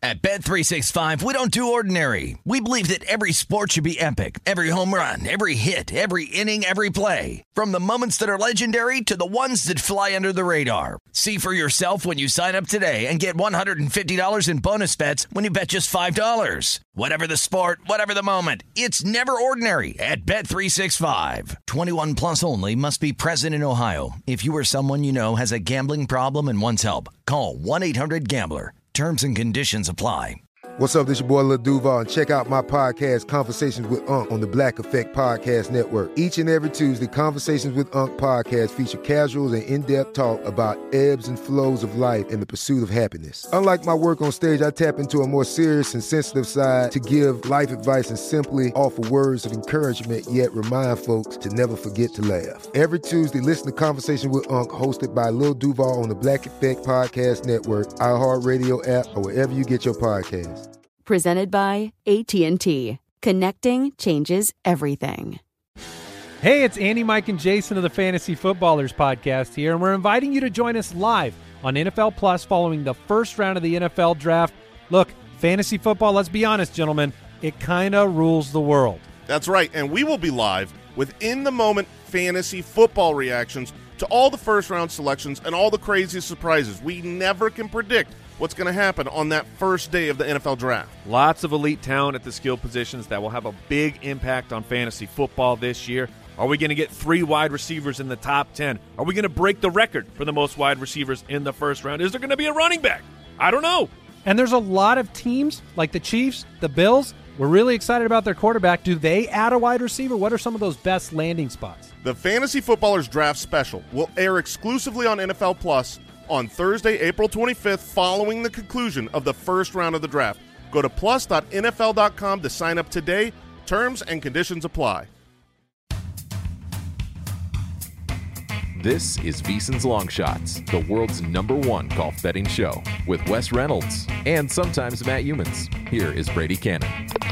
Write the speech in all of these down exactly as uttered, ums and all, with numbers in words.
At Bet three sixty-five, we don't do ordinary. We believe that every sport should be epic. Every home run, every hit, every inning, every play. From the moments that are legendary to the ones that fly under the radar. See for yourself when you sign up today and get one hundred fifty dollars in bonus bets when you bet just five dollars. Whatever the sport, whatever the moment, it's never ordinary at Bet three sixty-five. twenty-one plus only. Must be present in Ohio. If you or someone you know has a gambling problem and wants help, call one eight hundred gambler. Terms and conditions apply. What's up, this your boy Lil Duval, and check out my podcast, Conversations with Unc, on the Black Effect Podcast Network. Each and every Tuesday, Conversations with Unc podcast feature casual and in-depth talk about ebbs and flows of life and the pursuit of happiness. Unlike my work on stage, I tap into a more serious and sensitive side to give life advice and simply offer words of encouragement, yet remind folks to never forget to laugh. Every Tuesday, listen to Conversations with Unc, hosted by Lil Duval on the Black Effect Podcast Network, iHeartRadio app, or wherever you get your podcasts. Presented by A T and T. Connecting changes everything. Hey, it's Andy, Mike, and Jason of the Fantasy Footballers podcast here, and we're inviting you to join us live on N F L Plus following the first round of the N F L Draft. Look, fantasy football, let's be honest, gentlemen, it kind of rules the world. That's right, and we will be live with in-the-moment fantasy football reactions to all the first-round selections and all the crazy surprises. We never can predict what's going to happen on that first day of the N F L Draft. Lots of elite talent at the skill positions that will have a big impact on fantasy football this year. Are we going to get three wide receivers in the top ten? Are we going to break the record for the most wide receivers in the first round? Is there going to be a running back? I don't know. And there's a lot of teams like the Chiefs, the Bills. We're really excited about their quarterback. Do they add a wide receiver? What are some of those best landing spots? The Fantasy Footballers Draft Special will air exclusively on N F L Plus on Thursday, April twenty-fifth, following the conclusion of the first round of the draft. Go to plus dot N F L dot com to sign up today. Terms and conditions apply. This is VSiN's Long Shots, the world's number one golf betting show, with Wes Reynolds and sometimes Matt Humans. Here is Brady Cannon.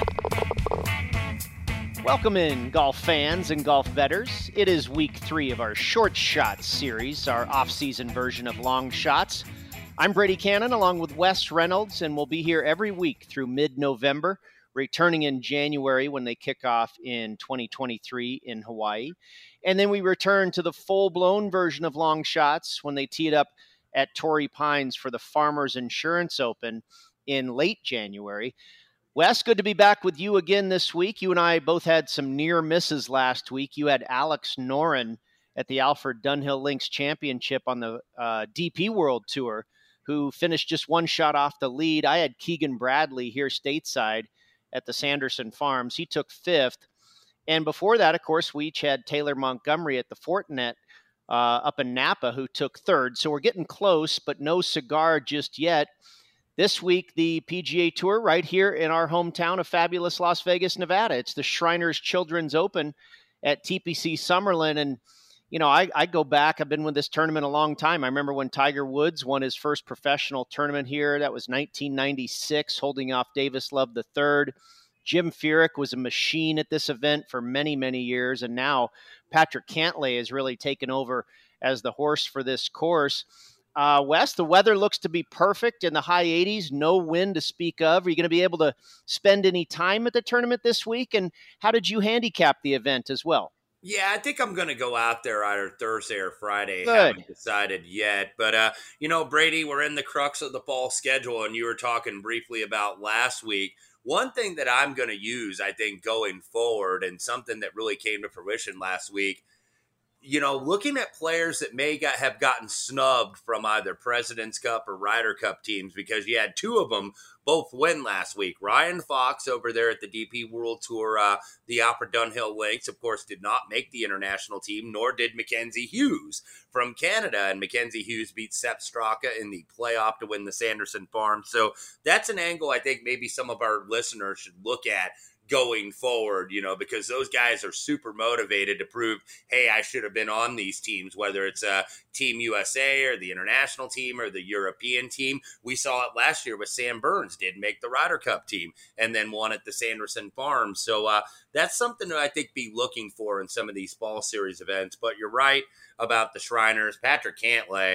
Welcome in, golf fans and golf bettors. It is week three of our Short Shots series, our off-season version of Long Shots. I'm Brady Cannon along with Wes Reynolds, and we'll be here every week through mid-November, returning in January when they kick off in twenty twenty-three in Hawaii. And then we return to the full-blown version of Long Shots when they tee it up at Torrey Pines for the Farmers Insurance Open in late January. Wes, good to be back with you again this week. You and I both had some near misses last week. You had Alex Noren at the Alfred Dunhill Links Championship on the uh, D P World Tour, who finished just one shot off the lead. I had Keegan Bradley here stateside at the Sanderson Farms. He took fifth. And before that, of course, we each had Taylor Montgomery at the Fortinet uh, up in Napa, who took third. So we're getting close, but no cigar just yet. This week, the P G A Tour right here in our hometown of fabulous Las Vegas, Nevada. It's the Shriners Children's Open at T P C Summerlin. And, you know, I, I go back. I've been with this tournament a long time. I remember when Tiger Woods won his first professional tournament here. That was nineteen ninety-six, holding off Davis Love the third. Jim Furyk was a machine at this event for many, many years. And now Patrick Cantlay has really taken over as the horse for this course. Uh, Wes, the weather looks to be perfect in the high eighties, no wind to speak of. Are you going to be able to spend any time at the tournament this week? And how did you handicap the event as well? Yeah, I think I'm going to go out there either Thursday or Friday. Good. Haven't decided yet. But, uh, you know, Brady, we're in the crux of the fall schedule, and you were talking briefly about last week. One thing that I'm going to use, I think, going forward, and something that really came to fruition last week, you know, looking at players that may got, have gotten snubbed from either President's Cup or Ryder Cup teams, because you had two of them both win last week. Ryan Fox over there at the D P World Tour, uh, the Alfred Dunhill Links, of course, did not make the international team, nor did Mackenzie Hughes from Canada. And Mackenzie Hughes beat Sepp Straka in the playoff to win the Sanderson Farm. So that's an angle I think maybe some of our listeners should look at going forward, you know, because those guys are super motivated to prove, hey, I should have been on these teams, whether it's a Team U S A or the international team or the European team. We saw it last year with Sam Burns, did make the Ryder Cup team and then won at the Sanderson Farm. So uh, that's something that I think be looking for in some of these fall series events. But you're right about the Shriners. Patrick Cantlay,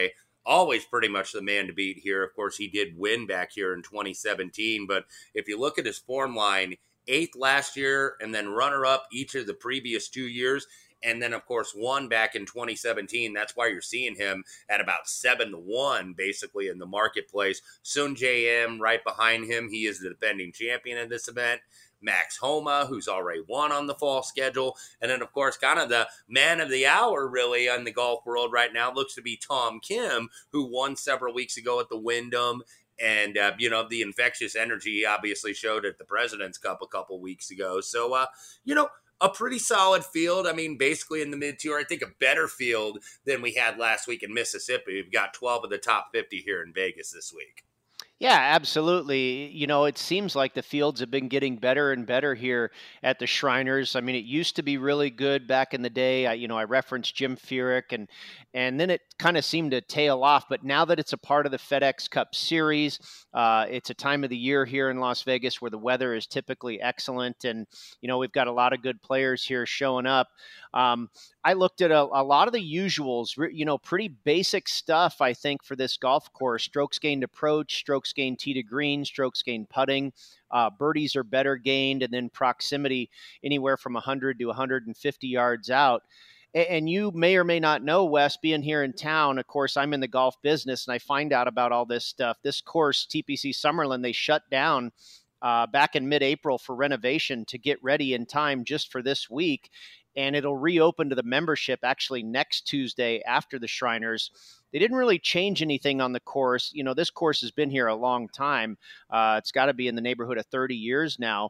always pretty much the man to beat here. Of course, he did win back here in twenty seventeen, but if you look at his form line, eighth last year and then runner-up each of the previous two years, and then, of course, won back in twenty seventeen. That's why you're seeing him at about seven to one, basically, in the marketplace. Sun J M right behind him. He is the defending champion of this event. Max Homa, who's already won on the fall schedule. And then, of course, kind of the man of the hour, really, in the golf world right now looks to be Tom Kim, who won several weeks ago at the Wyndham. And, uh, you know, the infectious energy he obviously showed at the President's Cup a couple weeks ago. So, uh, you know, a pretty solid field. I mean, basically in the mid-tier, I think a better field than we had last week in Mississippi. We've got twelve of the top fifty here in Vegas this week. Yeah, absolutely. You know, it seems like the fields have been getting better and better here at the Shriners. I mean, it used to be really good back in the day. I, you know, I referenced Jim Furyk, and and then it kind of seemed to tail off. But now that it's a part of the FedEx Cup Series, uh, it's a time of the year here in Las Vegas where the weather is typically excellent. And, you know, we've got a lot of good players here showing up. Um, I looked at a, a lot of the usuals, you know, pretty basic stuff, I think, for this golf course. Strokes gained approach, strokes gained tee to green, strokes gained putting. Uh, birdies are better gained, and then proximity anywhere from one hundred to one hundred fifty yards out. And, and you may or may not know, Wes, being here in town, of course, I'm in the golf business, and I find out about all this stuff. This course, T P C Summerlin, they shut down uh, back in mid-April for renovation to get ready in time just for this week. And it'll reopen to the membership actually next Tuesday after the Shriners. They didn't really change anything on the course. You know, this course has been here a long time. Uh, it's got to be in the neighborhood of thirty years now.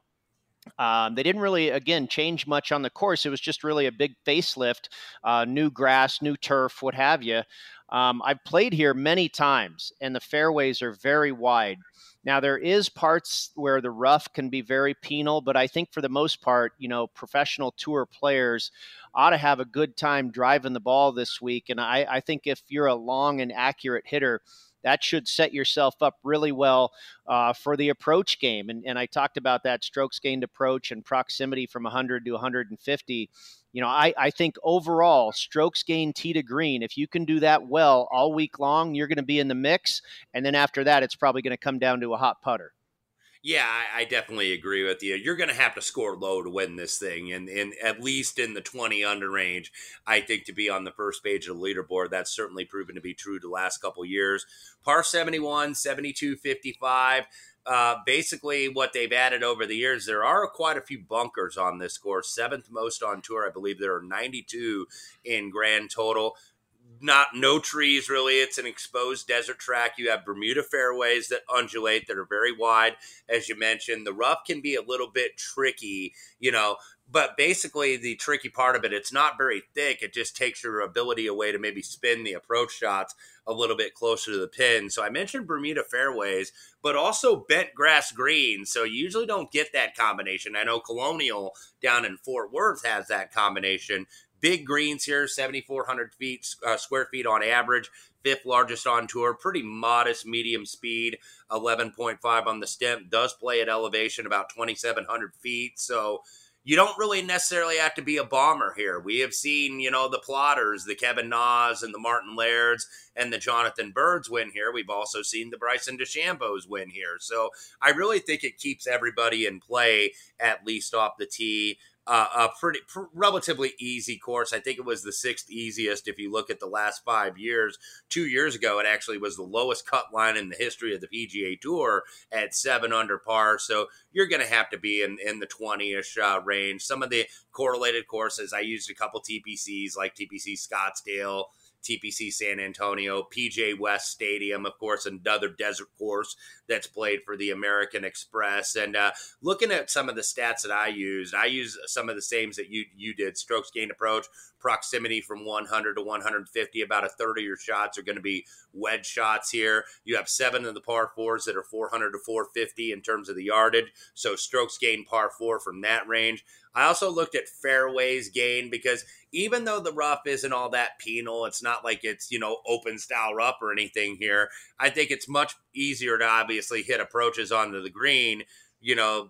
Um, they didn't really, again, change much on the course. It was just really a big facelift, uh, new grass, new turf, what have you. Um, I've played here many times, and the fairways are very wide. Now, there is parts where the rough can be very penal, but I think for the most part, you know, professional tour players ought to have a good time driving the ball this week. And I, I think if you're a long and accurate hitter, that should set yourself up really well uh, for the approach game. And, and I talked about that strokes gained approach and proximity from one hundred to one hundred fifty. You know, I, I think overall, strokes gained tee to green, if you can do that well all week long, you're going to be in the mix. And then after that, it's probably going to come down to a hot putter. Yeah, I, I definitely agree with you. You're going to have to score low to win this thing, and, and at least in the twenty under range, I think, to be on the first page of the leaderboard. That's certainly proven to be true the last couple of years. Par seventy-one, seventy-two fifty-five. Uh, basically, what they've added over the years, there are quite a few bunkers on this course. Seventh most on tour. I believe there are ninety-two in grand total. Not no trees, really. It's an exposed desert track. You have Bermuda fairways that undulate, that are very wide, as you mentioned. The rough can be a little bit tricky, you know, but basically the tricky part of it, it's not very thick. It just takes your ability away to maybe spin the approach shots a little bit closer to the pin. So I mentioned Bermuda fairways, but also bent grass greens. So you usually don't get that combination. I know Colonial down in Fort Worth has that combination. Big greens here, seventy-four hundred feet, uh, square feet on average, fifth largest on tour, pretty modest medium speed, eleven point five on the stem, does play at elevation about twenty-seven hundred feet. So you don't really necessarily have to be a bomber here. We have seen, you know, the plotters, the Kevin Nas and the Martin Lairds and the Jonathan Birds win here. We've also seen the Bryson DeChambeaus win here. So I really think it keeps everybody in play, at least off the tee. Uh, a pretty pr- relatively easy course. I think it was the sixth easiest if you look at the last five years. Two years ago, it actually was the lowest cut line in the history of the P G A Tour at seven under par. So you're going to have to be in, in the twenty-ish uh, range. Some of the correlated courses, I used a couple T P Cs like T P C Scottsdale, T P C San Antonio, P J West Stadium, of course, another desert course that's played for the American Express. And uh, looking at some of the stats that I used, I use some of the same that you you did. Strokes gained approach, proximity from one hundred to one hundred fifty. About a third of your shots are going to be wedge shots here. You have seven of the par fours that are four hundred to four fifty in terms of the yardage. So strokes gained par four from that range. I also looked at fairways gained because even though the rough isn't all that penal, it's not like it's, you know, open style rough or anything here. I think it's much easier to obviously hit approaches onto the green, you know,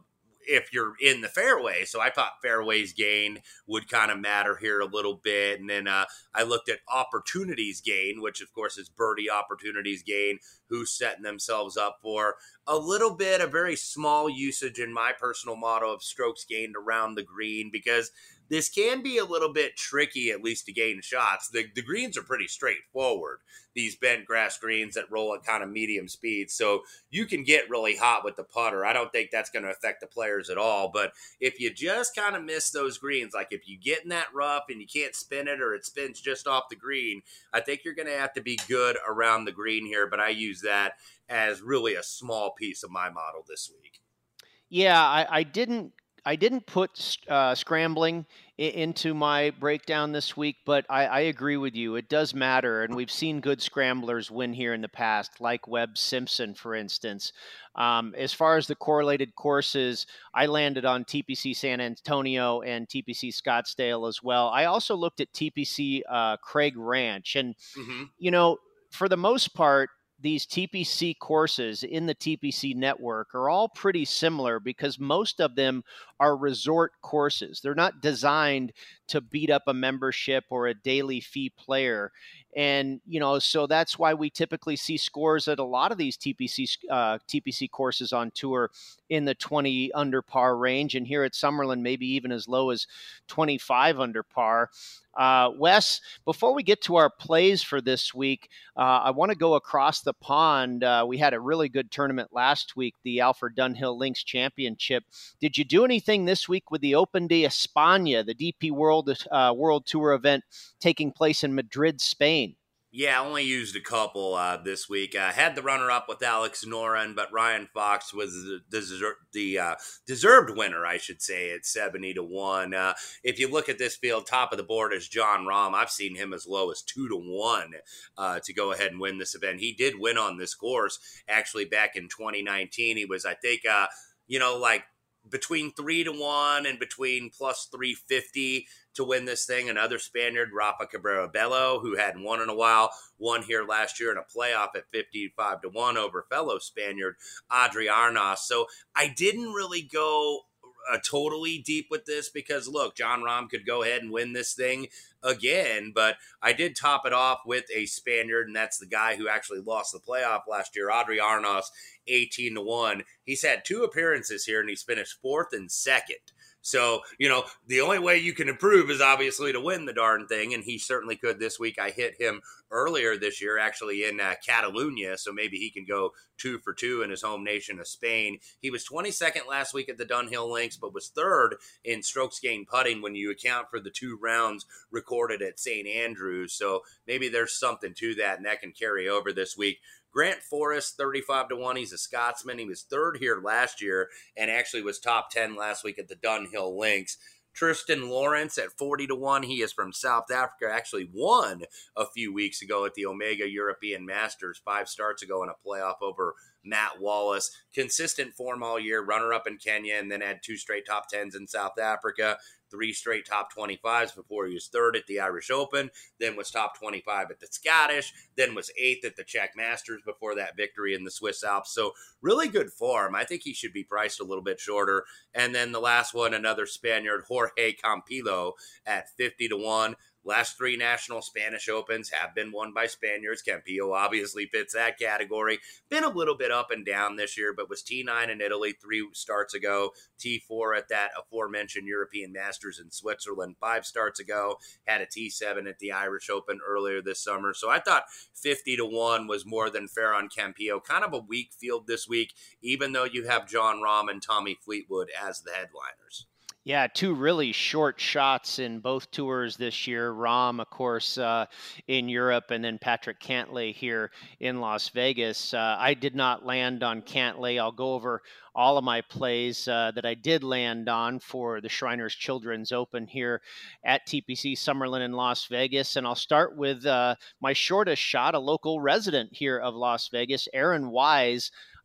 if you're in the fairway. So I thought fairways gained would kind of matter here a little bit. And then uh, I looked at opportunities gained, which of course is birdie opportunities gained, who's setting themselves up for a little bit, a very small usage in my personal model of strokes gained around the green, because this can be a little bit tricky, at least to gain shots. The, the greens are pretty straightforward, these bent grass greens that roll at kind of medium speed. So you can get really hot with the putter. I don't think that's going to affect the players at all. But if you just kind of miss those greens, like if you get in that rough and you can't spin it or it spins just off the green, I think you're going to have to be good around the green here. But I use that as really a small piece of my model this week. Yeah, I, I didn't I didn't put uh, scrambling I- into my breakdown this week, but I, I agree with you. It does matter, and we've seen good scramblers win here in the past, like Webb Simpson, for instance. Um, as far as the correlated courses, I landed on T P C San Antonio and T P C Scottsdale as well. I also looked at T P C uh, Craig Ranch, and, mm-hmm. you know, for the most part, these T P C courses in the T P C network are all pretty similar because most of them are resort courses. They're not designed to beat up a membership or a daily fee player. And, you know, so that's why we typically see scores at a lot of these T P C uh, T P C courses on tour in the twenty under par range. And here at Summerlin, maybe even as low as twenty-five under par. Uh, Wes, before we get to our plays for this week, uh, I want to go across the pond. Uh, we had a really good tournament last week, the Alfred Dunhill Links Championship. Did you do anything this week with the Open de España, the D P World uh, World Tour event taking place in Madrid, Spain? Yeah, I only used a couple uh, this week. I uh, had the runner-up with Alex Noren, but Ryan Fox was the, the, the uh, deserved winner, I should say, at seventy to one. Uh, if you look at this field, top of the board is Jon Rahm. I've seen him as low as two to one uh, to go ahead and win this event. He did win on this course, actually, back in twenty nineteen. He was, I think, uh, you know, like between three to one and between plus three fifty to win this thing. Another Spaniard, Rafa Cabrera Bello, who hadn't won in a while, won here last year in a playoff at fifty-five to one over fellow Spaniard Adri Arnaus. So I didn't really go uh, totally deep with this because, look, Jon Rahm could go ahead and win this thing again, but I did top it off with a Spaniard, and that's the guy who actually lost the playoff last year, Adri Arnaus, eighteen to one. He's had two appearances here, and he's finished fourth and second. So, you know, the only way you can improve is obviously to win the darn thing, and he certainly could this week. I hit him earlier this year, actually in uh, Catalunya, so maybe he can go two for two in his home nation of Spain. He was twenty-second last week at the Dunhill Links, but was third in strokes gained putting when you account for the two rounds recorded at Saint Andrews. So maybe there's something to that, and that can carry over this week. Grant Forrest, thirty-five to one. He's a Scotsman. He was third here last year and actually was top ten last week at the Dunhill Links. Tristan Lawrence at forty to one. He is from South Africa, actually won a few weeks ago at the Omega European Masters, five starts ago in a playoff over Matt Wallace. Consistent form all year, runner-up in Kenya, and then had two straight top tens in South Africa, three straight top twenty-fives before he was third at the Irish Open, then was top twenty-five at the Scottish, then was eighth at the Czech Masters before that victory in the Swiss Alps. So really good form. I think he should be priced a little bit shorter. And then the last one, another Spaniard, Jorge Campillo at fifty to one. Last three national Spanish Opens have been won by Spaniards. Campillo obviously fits that category. Been a little bit up and down this year, but was T nine in Italy three starts ago, T four at that aforementioned European Masters in Switzerland five starts ago, had a T seven at the Irish Open earlier this summer. So I thought fifty to one was more than fair on Campillo. Kind of a weak field this week, even though you have Jon Rahm and Tommy Fleetwood as the headliners. Yeah, two really short shots in both tours this year. Rahm, of course, uh, in Europe, and then Patrick Cantlay here in Las Vegas. Uh, I did not land on Cantlay. I'll go over all of my plays uh, that I did land on for the Shriners Children's Open here at T P C Summerlin in Las Vegas. And I'll start with uh, my shortest shot, a local resident here of Las Vegas, Aaron Wise.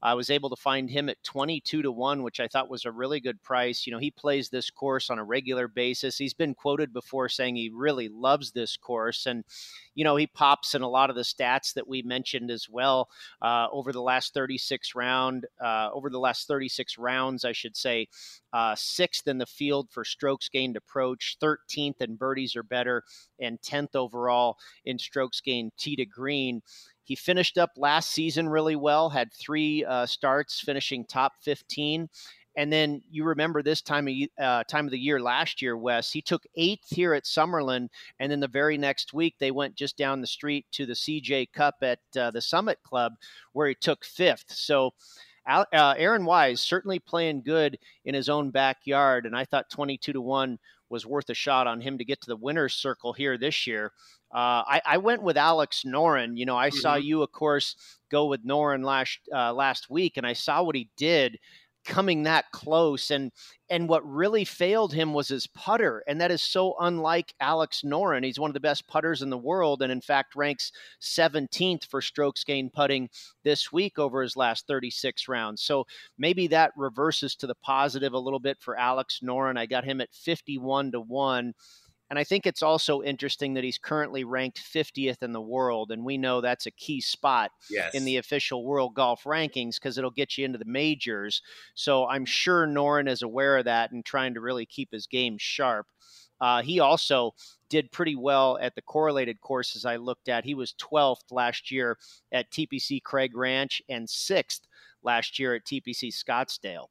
I was able to find him at twenty-two to one, which I thought was a really good price. You know, he plays this course on a regular basis. He's been quoted before saying he really loves this course. And, you know, he pops in a lot of the stats that we mentioned as well uh, over the last thirty-six round, uh, over the last thirty-six rounds, I should say. Uh, sixth in the field for strokes gained approach, thirteenth in birdies or better, and tenth overall in strokes gained tee to green. He finished up last season really well, had three uh, starts finishing top fifteen. And then you remember this time of, uh, time of the year last year, Wes, he took eighth here at Summerlin. And then the very next week, they went just down the street to the C J Cup at uh, the Summit Club, where he took fifth. So uh, Aaron Wise certainly playing good in his own backyard. And I thought twenty-two to one was worth a shot on him to get to the winner's circle here this year. Uh, I, I went with Alex Noren. You know, I mm-hmm. saw you, of course, go with Noren last uh, last week, and I saw what he did coming that close. And and what really failed him was his putter, and that is so unlike Alex Noren. He's one of the best putters in the world, and in fact ranks seventeenth for strokes gained putting this week over his last thirty-six rounds. So maybe that reverses to the positive a little bit for Alex Noren. I got him at fifty-one to one. And I think it's also interesting that he's currently ranked fiftieth in the world. And we know that's a key spot yes. in the official world golf rankings because it'll get you into the majors. So I'm sure Noren is aware of that and trying to really keep his game sharp. Uh, he also did pretty well at the correlated courses I looked at. He was twelfth last year at T P C Craig Ranch and sixth last year at T P C Scottsdale.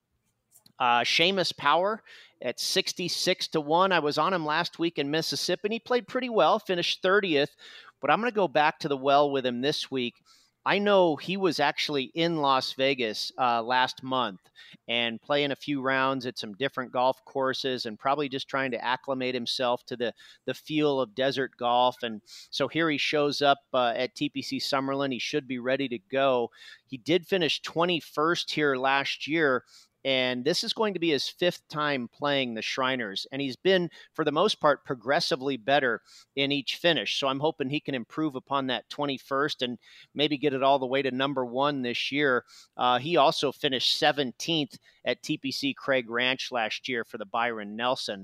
Uh, Seamus Power at sixty-six to one. I was on him last week in Mississippi, and he played pretty well, finished thirtieth. But I'm going to go back to the well with him this week. I know he was actually in Las Vegas uh, last month and playing a few rounds at some different golf courses and probably just trying to acclimate himself to the, the feel of desert golf. And so here he shows up uh, at T P C Summerlin. He should be ready to go. He did finish twenty-first here last year. And this is going to be his fifth time playing the Shriners. And he's been, for the most part, progressively better in each finish. So I'm hoping he can improve upon that twenty-first and maybe get it all the way to number one this year. Uh, he also finished seventeenth at T P C Craig Ranch last year for the Byron Nelson.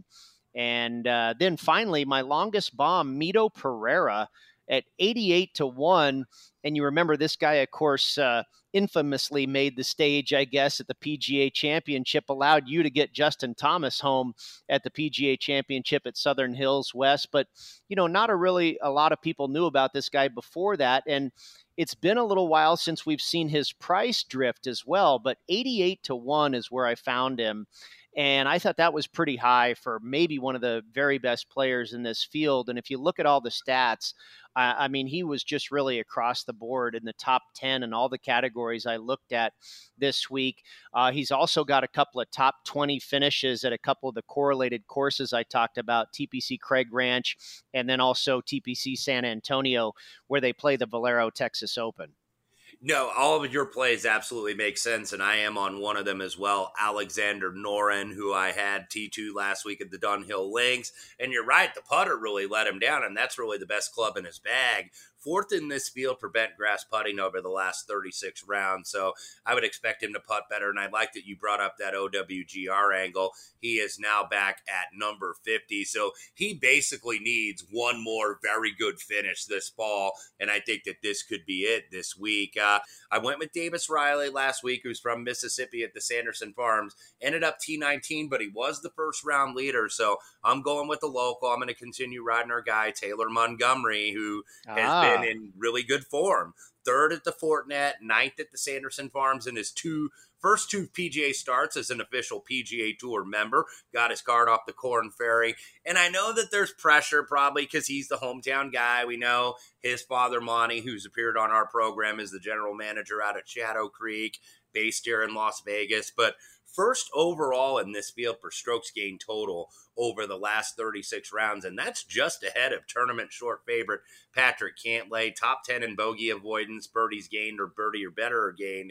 And uh, then finally, my longest bomb, Mito Pereira, at eighty-eight to one. And you remember this guy, of course, uh, infamously made the stage, I guess, at the P G A Championship, allowed you to get Justin Thomas home at the P G A Championship at Southern Hills West. But, you know, not a really a lot of people knew about this guy before that. And it's been a little while since we've seen his price drift as well. But eighty-eight to one is where I found him. And I thought that was pretty high for maybe one of the very best players in this field. And if you look at all the stats, uh, I mean, he was just really across the board in the top ten in all the categories I looked at this week. Uh, he's also got a couple of top twenty finishes at a couple of the correlated courses I talked about, T P C Craig Ranch, and then also T P C San Antonio, where they play the Valero Texas Open. No, all of your plays absolutely make sense, and I am on one of them as well, Alexander Noren, who I had T two last week at the Dunhill Links. And you're right, the putter really let him down, and that's really the best club in his bag. Fourth in this field for bent grass putting over the last thirty-six rounds, so I would expect him to putt better, and I like that you brought up that O W G R angle. He is now back at number fifty, so he basically needs one more very good finish this fall, and I think that this could be it this week. Uh, I went with Davis Riley last week, who's from Mississippi at the Sanderson Farms, ended up T nineteen, but he was the first round leader, so I'm going with the local. I'm going to continue riding our guy, Taylor Montgomery, who has ah. been in really good form. Third at the Fortinet, ninth at the Sanderson Farms in his two first two P G A starts as an official P G A Tour member. Got his card off the Corn Ferry. And I know that there's pressure probably because he's the hometown guy. We know his father, Monty, who's appeared on our program, is the general manager out at Shadow Creek, based here in Las Vegas. But first overall in this field for strokes gained total over the last thirty-six rounds, and that's just ahead of tournament short favorite Patrick Cantlay, top ten in bogey avoidance, birdies gained or birdie or better or gained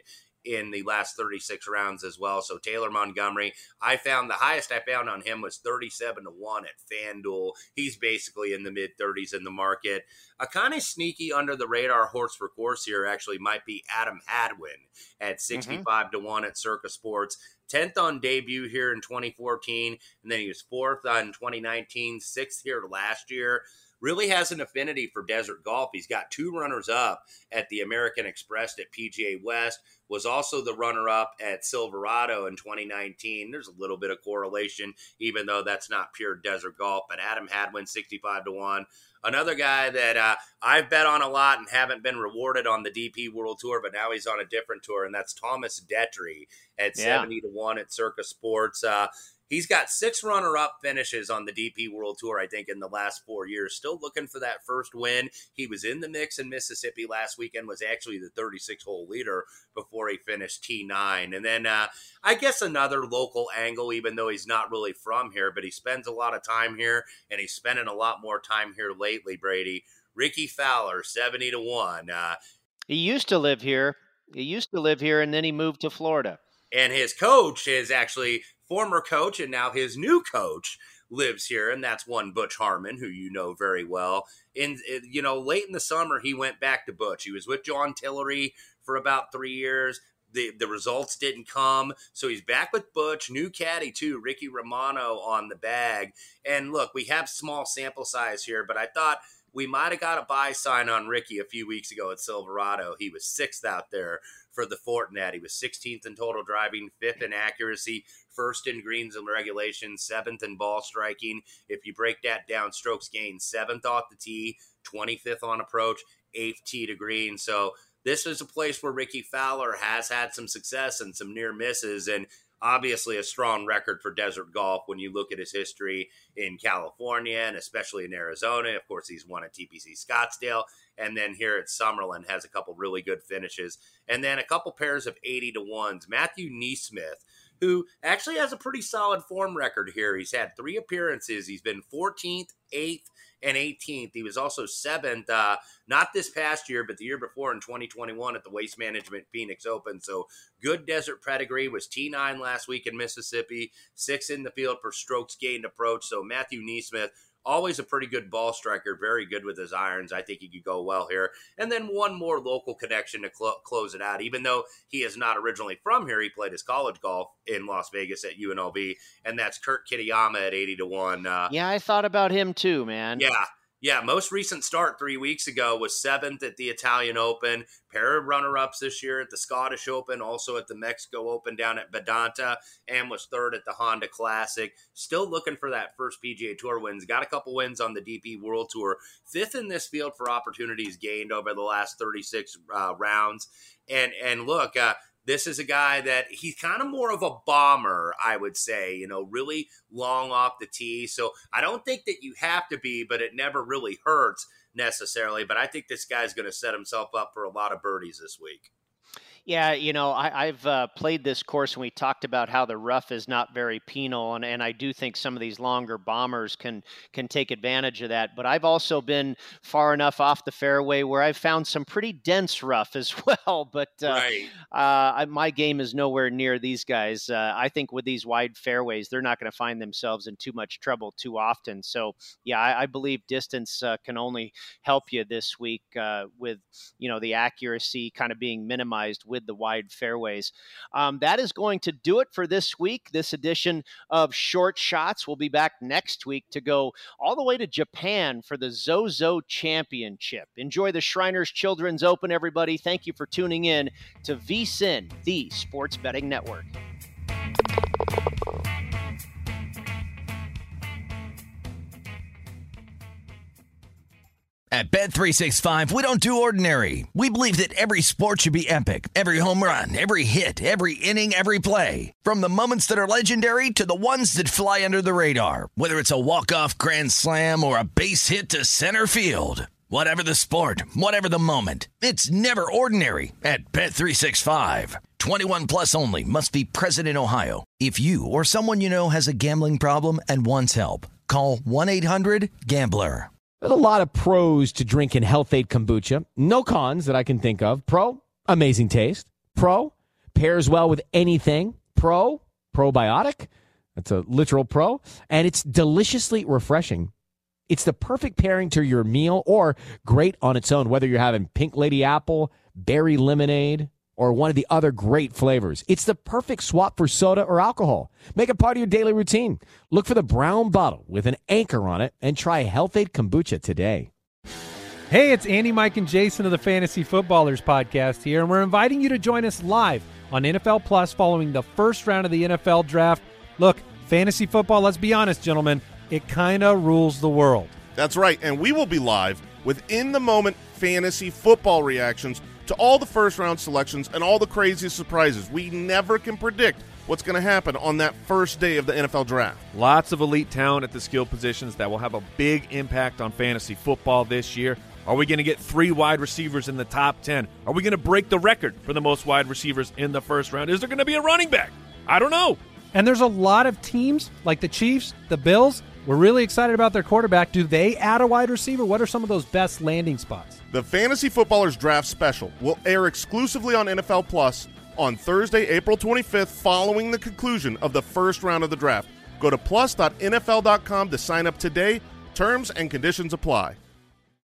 in the last thirty-six rounds as well. So Taylor Montgomery, I found the highest I found on him was thirty-seven to one at FanDuel. He's basically in the mid thirties in the market. A kind of sneaky under the radar horse for course here actually might be Adam Hadwin at sixty-five to one at Circa Sports. tenth on debut here in twenty fourteen, and then he was fourth on twenty nineteen, sixth here last year. Really has an affinity for desert golf. He's got two runners-up at the American Express at P G A West, was also the runner-up at Silverado in twenty nineteen. There's a little bit of correlation, even though that's not pure desert golf. But Adam Hadwin, sixty-five to one. Another guy that uh, I've bet on a lot and haven't been rewarded on the D P World Tour, but now he's on a different tour, and that's Thomas Detry at yeah. seventy to one at Circa Sports. Uh, He's got six runner-up finishes on the D P World Tour, I think, in the last four years. Still looking for that first win. He was in the mix in Mississippi last weekend, was actually the thirty-six hole leader before he finished T nine. And then uh, I guess another local angle, even though he's not really from here, but he spends a lot of time here, and he's spending a lot more time here lately, Brady. Ricky Fowler, seventy to one. Uh, he used to live here. He used to live here, and then he moved to Florida. And his coach is actually former coach, and now his new coach lives here, and that's one Butch Harmon, who you know very well. In you know, late in the summer, he went back to Butch. He was with John Tillery for about three years. The the results didn't come, so he's back with Butch. New caddy, too, Ricky Romano on the bag. And look, we have small sample size here, but I thought we might have got a buy sign on Ricky a few weeks ago at Silverado. He was sixth out there for the Fortinet. He was sixteenth in total driving, fifth in accuracy, first in greens and regulation, seventh in ball striking. If you break that down, strokes gained, seventh off the tee, twenty-fifth on approach, eighth tee to green. So this is a place where Ricky Fowler has had some success and some near misses, and obviously a strong record for desert golf when you look at his history in California and especially in Arizona. Of course, he's won at T P C Scottsdale, and then here at Summerlin has a couple really good finishes. And then a couple pairs of eighty to ones. Matthew Neesmith, who actually has a pretty solid form record here. He's had three appearances. He's been fourteenth, eighth, and eighteenth. He was also seventh, uh, not this past year, but the year before in twenty twenty-one at the Waste Management Phoenix Open. So good desert pedigree. Was T nine last week in Mississippi, six in the field for strokes gained approach. So Matthew Neesmith, always a pretty good ball striker, very good with his irons. I think he could go well here. And then one more local connection to cl- close it out. Even though he is not originally from here, he played his college golf in Las Vegas at U N L V, and that's Kurt Kitayama at eighty to one. Uh, yeah, I thought about him too, man. Yeah. Yeah, most recent start three weeks ago was seventh at the Italian Open, pair of runner-ups this year at the Scottish Open, also at the Mexico Open down at Vedanta, and was third at the Honda Classic. Still looking for that first P G A Tour wins. Got a couple wins on the D P World Tour. Fifth in this field for opportunities gained over the last thirty-six uh, rounds. And, and look, uh, this is a guy that he's kind of more of a bomber, I would say, you know, really long off the tee. So I don't think that you have to be, but it never really hurts necessarily. But I think this guy's going to set himself up for a lot of birdies this week. Yeah, you know, I, I've uh, played this course, and we talked about how the rough is not very penal, and, and I do think some of these longer bombers can can take advantage of that. But I've also been far enough off the fairway where I've found some pretty dense rough as well. But uh, right. uh, my game is nowhere near these guys. Uh, I think with these wide fairways, they're not going to find themselves in too much trouble too often. So, yeah, I, I believe distance uh, can only help you this week uh, with, you know, the accuracy kind of being minimized with with the wide fairways. Um, that is going to do it for this week, this edition of Short Shots. We'll be back next week to go all the way to Japan for the Zozo Championship. Enjoy the Shriners Children's Open, everybody. Thank you for tuning in to V S I N, the Sports Betting Network. At Bet three sixty-five, we don't do ordinary. We believe that every sport should be epic. Every home run, every hit, every inning, every play. From the moments that are legendary to the ones that fly under the radar. Whether it's a walk-off grand slam or a base hit to center field. Whatever the sport, whatever the moment. It's never ordinary at Bet three sixty-five. twenty-one plus only. Must be present in Ohio. If you or someone you know has a gambling problem and wants help, call one eight hundred gambler. There's a lot of pros to drinking Health Aid Kombucha. No cons that I can think of. Pro, amazing taste. Pro, pairs well with anything. Pro, probiotic. That's a literal pro. And it's deliciously refreshing. It's the perfect pairing to your meal or great on its own, whether you're having pink lady apple, berry lemonade, or one of the other great flavors. It's the perfect swap for soda or alcohol. Make it part of your daily routine. Look for the brown bottle with an anchor on it and try Health-Ade Kombucha today. Hey, it's Andy, Mike, and Jason of the Fantasy Footballers podcast here, and we're inviting you to join us live on N F L Plus following the first round of the N F L Draft. Look, fantasy football, let's be honest, gentlemen, it kind of rules the world. That's right, and we will be live with in-the-moment fantasy football reactions to all the first-round selections and all the craziest surprises. We never can predict what's going to happen on that first day of the N F L Draft. Lots of elite talent at the skill positions that will have a big impact on fantasy football this year. Are we going to get three wide receivers in the top ten? Are we going to break the record for the most wide receivers in the first round? Is there going to be a running back? I don't know. And there's a lot of teams like the Chiefs, the Bills. We're really excited about their quarterback. Do they add a wide receiver? What are some of those best landing spots? The Fantasy Footballers Draft Special will air exclusively on N F L Plus on Thursday, April twenty-fifth, following the conclusion of the first round of the draft. Go to plus dot N F L dot com to sign up today. Terms and conditions apply.